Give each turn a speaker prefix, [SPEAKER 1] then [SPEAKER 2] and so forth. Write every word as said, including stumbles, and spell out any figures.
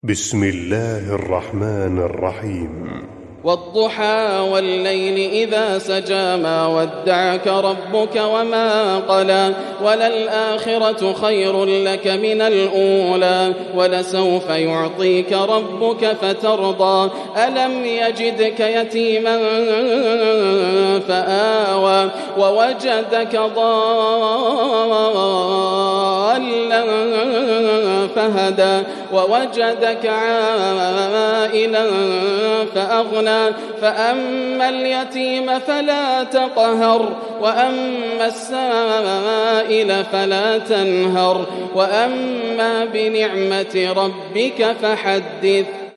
[SPEAKER 1] بسم الله الرحمن الرحيم.
[SPEAKER 2] والضحى والليل إذا سجى ما ودعك ربك وما قلى وللآخرة خير لك من الأولى ولسوف يعطيك ربك فترضى ألم يجدك يتيما فآوى ووجدك ضالا فهدى ووجدك عائلا فأغنى فأما اليتيم فلا تقهر وأما السائل فلا تنهر وأما بنعمة ربك فحدث.